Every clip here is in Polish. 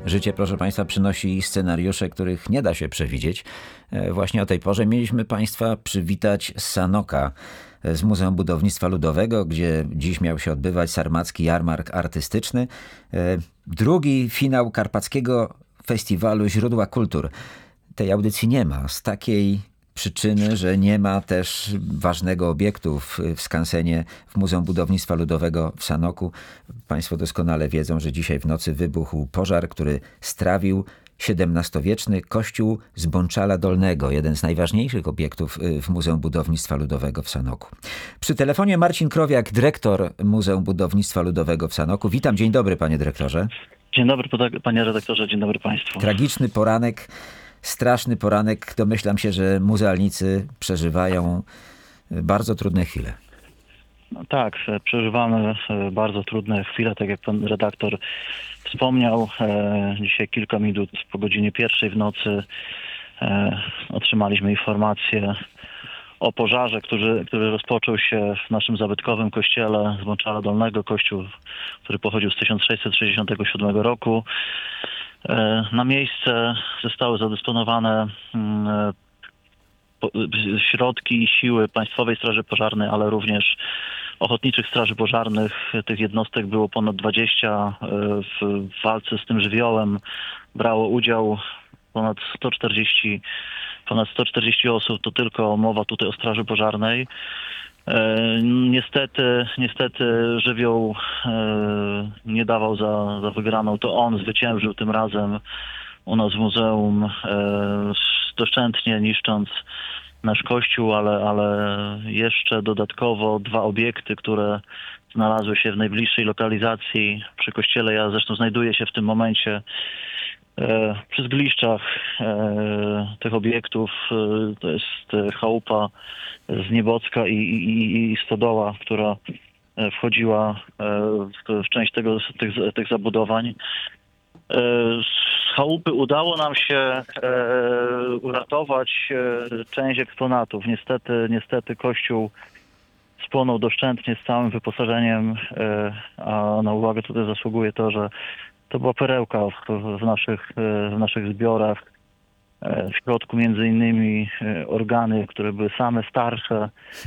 Życie, proszę Państwa, przynosi scenariusze, których nie da się przewidzieć. Właśnie o tej porze mieliśmy Państwa przywitać z Sanoka, z Muzeum Budownictwa Ludowego, gdzie dziś miał się odbywać Sarmacki Jarmark Artystyczny. Drugi finał Karpackiego Festiwalu Źródła Kultur. Tej audycji nie ma z takiej przyczyny, że nie ma też ważnego obiektu w skansenie w Muzeum Budownictwa Ludowego w Sanoku. Państwo doskonale wiedzą, że dzisiaj w nocy wybuchł pożar, który strawił XVII-wieczny kościół z Bączala Dolnego, jeden z najważniejszych obiektów w Muzeum Budownictwa Ludowego w Sanoku. Przy telefonie Marcin Krowiak, dyrektor Muzeum Budownictwa Ludowego w Sanoku. Witam, dzień dobry panie dyrektorze. Dzień dobry panie redaktorze, dzień dobry państwu. Tragiczny poranek, straszny poranek. Domyślam się, że muzealnicy przeżywają bardzo trudne chwile. No tak, przeżywamy bardzo trudne chwile, tak jak pan redaktor wspomniał. Dzisiaj kilka minut po godzinie 1 w nocy otrzymaliśmy informację o pożarze, który rozpoczął się w naszym zabytkowym kościele z Bączala Dolnego, kościół, który pochodził z 1667 roku. Na miejsce zostały zadysponowane środki i siły Państwowej Straży Pożarnej, ale również Ochotniczych Straży Pożarnych. Tych jednostek było ponad 20 w walce z tym żywiołem. Brało udział ponad 140 osób. To tylko mowa tutaj o Straży Pożarnej. Niestety żywioł nie dawał za wygraną. To on zwyciężył tym razem u nas w muzeum, doszczętnie niszcząc nasz kościół, ale jeszcze dodatkowo 2 obiekty, które znalazły się w najbliższej lokalizacji przy kościele. Ja zresztą znajduję się w tym momencie przy zgliszczach tych obiektów. To jest chałupa z Niebocka i stodoła, która wchodziła w część tych zabudowań. Z chałupy udało nam się uratować część eksponatów. Niestety kościół spłonął doszczętnie z całym wyposażeniem, a na uwagę tutaj zasługuje to, że to była perełka w naszych zbiorach. W środku między innymi organy, które były same starsze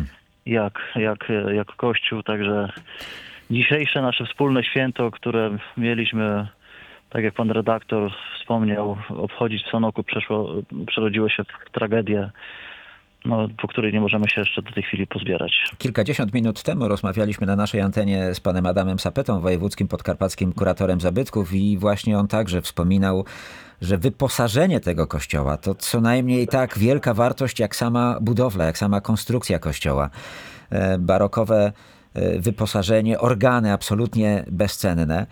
jak kościół. Także dzisiejsze nasze wspólne święto, które mieliśmy, tak jak pan redaktor wspomniał, obchodzić w Sanoku, przerodziło się w tragedię, po której nie możemy się jeszcze do tej chwili pozbierać. Kilkadziesiąt minut temu rozmawialiśmy na naszej antenie z panem Adamem Sapetą, wojewódzkim podkarpackim kuratorem zabytków, i właśnie on także wspominał, że wyposażenie tego kościoła to co najmniej tak wielka wartość jak sama budowla, jak sama konstrukcja kościoła. Barokowe wyposażenie, organy absolutnie bezcenne.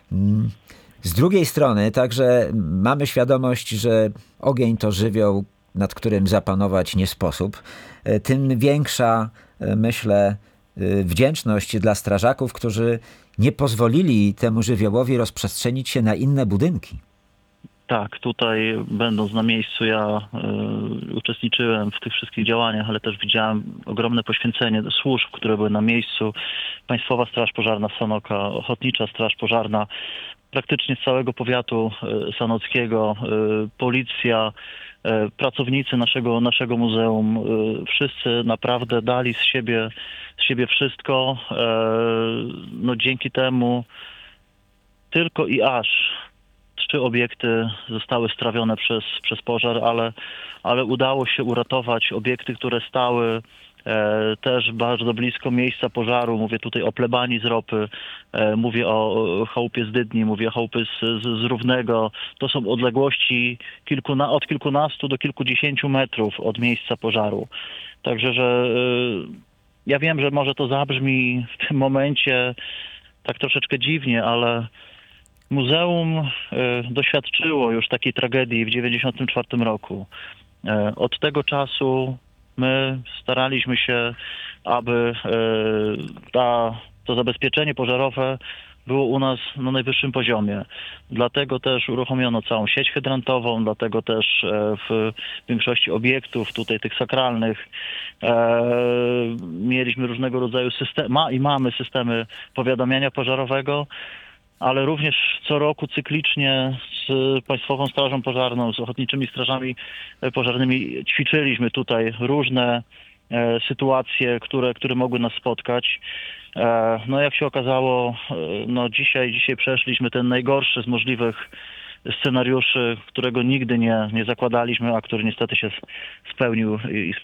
Z drugiej strony także mamy świadomość, że ogień to żywioł, nad którym zapanować nie sposób. Tym większa, myślę, wdzięczność dla strażaków, którzy nie pozwolili temu żywiołowi rozprzestrzenić się na inne budynki. Tak, tutaj będąc na miejscu, ja uczestniczyłem w tych wszystkich działaniach, ale też widziałem ogromne poświęcenie służb, które były na miejscu. Państwowa Straż Pożarna Sanoka, Ochotnicza Straż Pożarna, praktycznie z całego powiatu sanockiego, policja, pracownicy naszego muzeum, wszyscy naprawdę dali z siebie wszystko. Dzięki temu tylko i aż 3 obiekty zostały strawione przez pożar, ale udało się uratować obiekty, które stały też bardzo blisko miejsca pożaru. Mówię tutaj o plebanii z Ropy, mówię o chałupie z Dydni, mówię o chałupie z Równego. To są odległości od kilkunastu do kilkudziesięciu metrów od miejsca pożaru. Także, że ja wiem, że może to zabrzmi w tym momencie tak troszeczkę dziwnie, ale muzeum doświadczyło już takiej tragedii w 1994 roku. Od tego czasu my staraliśmy się, aby to zabezpieczenie pożarowe było u nas na najwyższym poziomie. Dlatego też uruchomiono całą sieć hydrantową, dlatego też w większości obiektów, tutaj tych sakralnych, mieliśmy różnego rodzaju mamy systemy powiadamiania pożarowego, ale również co roku cyklicznie Państwową Strażą Pożarną, z ochotniczymi strażami pożarnymi ćwiczyliśmy tutaj różne sytuacje, które mogły nas spotkać. No jak się okazało, no dzisiaj przeszliśmy ten najgorszy z możliwych scenariuszy, którego nigdy nie zakładaliśmy, a który niestety się spełnił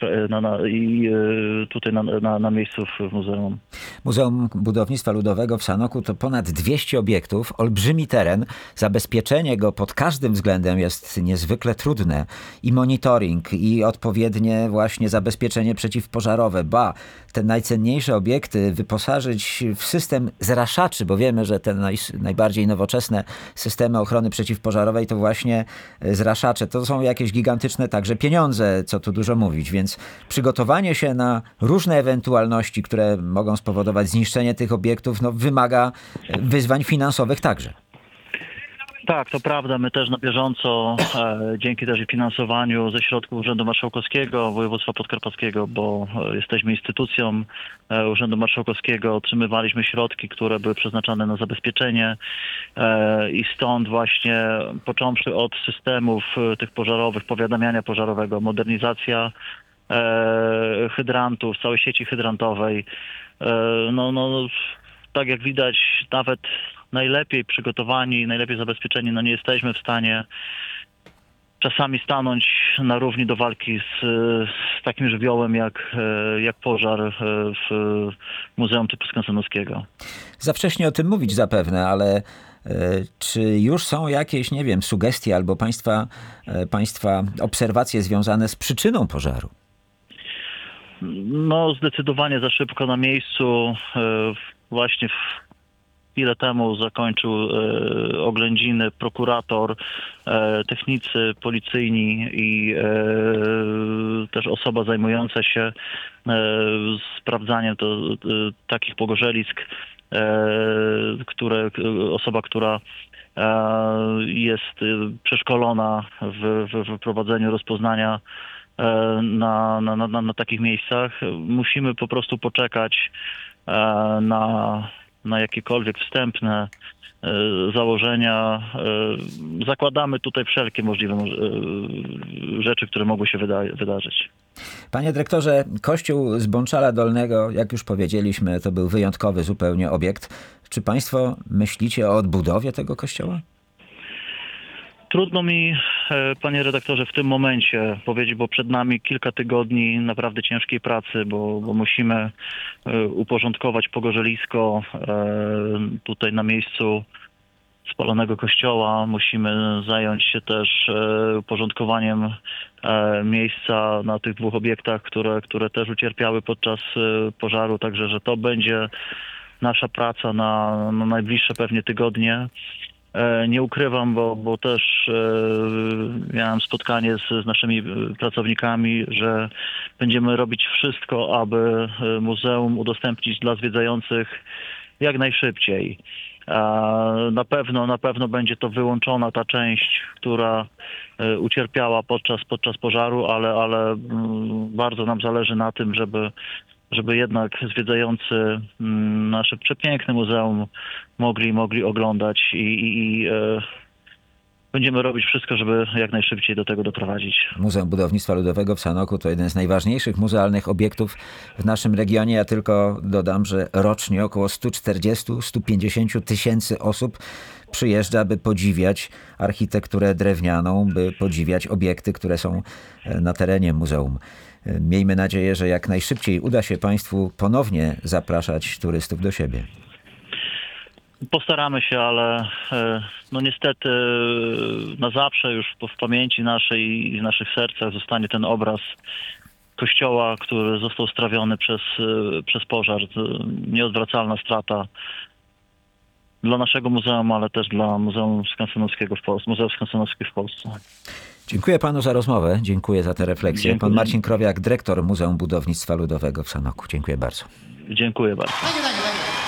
tutaj na miejscu w muzeum. Muzeum Budownictwa Ludowego w Sanoku to ponad 200 obiektów, olbrzymi teren. Zabezpieczenie go pod każdym względem jest niezwykle trudne. I monitoring, i odpowiednie właśnie zabezpieczenie przeciwpożarowe. Te najcenniejsze obiekty wyposażyć w system zraszaczy, bo wiemy, że te najbardziej nowoczesne systemy ochrony przeciwpożarowej to właśnie zraszacze. To są jakieś gigantyczne także pieniądze, co tu dużo mówić, więc przygotowanie się na różne ewentualności, które mogą spowodować zniszczenie tych obiektów, wymaga wyzwań finansowych także. Tak, to prawda. My też na bieżąco, dzięki też i finansowaniu ze środków Urzędu Marszałkowskiego, Województwa Podkarpackiego, bo jesteśmy instytucją Urzędu Marszałkowskiego, otrzymywaliśmy środki, które były przeznaczane na zabezpieczenie i stąd właśnie, począwszy od systemów tych pożarowych, powiadamiania pożarowego, modernizacja hydrantów, całej sieci hydrantowej, tak jak widać, nawet najlepiej przygotowani, najlepiej zabezpieczeni, nie jesteśmy w stanie czasami stanąć na równi do walki z takim żywiołem jak pożar w Muzeum Typu Skansenowskiego. Za wcześnie o tym mówić zapewne, ale czy już są jakieś, nie wiem, sugestie albo państwa obserwacje związane z przyczyną pożaru? Zdecydowanie za szybko na miejscu. Właśnie chwilę temu zakończył oględziny prokurator, technicy policyjni i też osoba zajmująca się sprawdzaniem takich pogorzelisk, osoba, która jest przeszkolona w prowadzeniu rozpoznania na takich miejscach. Musimy po prostu poczekać na jakiekolwiek wstępne założenia. Zakładamy tutaj wszelkie możliwe rzeczy, które mogły się wydarzyć. Panie dyrektorze, kościół z Bączala Dolnego, jak już powiedzieliśmy, to był wyjątkowy zupełnie obiekt. Czy państwo myślicie o odbudowie tego kościoła? Trudno mi, panie redaktorze, w tym momencie powiedzieć, bo przed nami kilka tygodni naprawdę ciężkiej pracy, bo musimy uporządkować pogorzelisko tutaj na miejscu spalonego kościoła. Musimy zająć się też uporządkowaniem miejsca na tych dwóch obiektach, które też ucierpiały podczas pożaru, także że to będzie nasza praca na najbliższe pewnie tygodnie. Nie ukrywam, bo też miałem spotkanie z naszymi pracownikami, że będziemy robić wszystko, aby muzeum udostępnić dla zwiedzających jak najszybciej. Na pewno będzie to wyłączona ta część, która ucierpiała podczas pożaru, ale bardzo nam zależy na tym, żeby jednak zwiedzający nasze przepiękne muzeum mogli oglądać i będziemy robić wszystko, żeby jak najszybciej do tego doprowadzić. Muzeum Budownictwa Ludowego w Sanoku to jeden z najważniejszych muzealnych obiektów w naszym regionie. Ja tylko dodam, że rocznie około 140-150 tysięcy osób przyjeżdża, by podziwiać architekturę drewnianą, by podziwiać obiekty, które są na terenie muzeum. Miejmy nadzieję, że jak najszybciej uda się państwu ponownie zapraszać turystów do siebie. Postaramy się, ale niestety na zawsze już w pamięci naszej i w naszych sercach zostanie ten obraz kościoła, który został strawiony przez pożar. Nieodwracalna strata dla naszego muzeum, ale też dla Muzeum Skansenowskiego w Polsce. Dziękuję panu za rozmowę, dziękuję za tę refleksję. Dziękuję. Pan Marcin Krowiak, dyrektor Muzeum Budownictwa Ludowego w Sanoku. Dziękuję bardzo. Dziękuję bardzo.